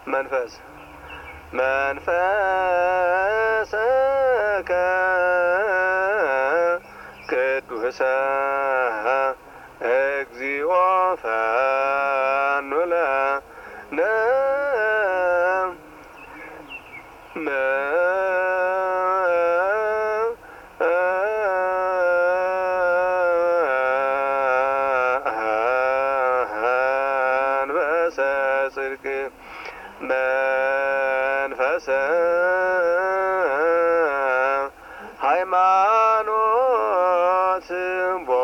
መንፈስ መንፈሰከ ቅዱሰ እግዚኦ ፈኑ ለነ መንፈሰ ጽድቅ መንፈሰ ሃይማኖት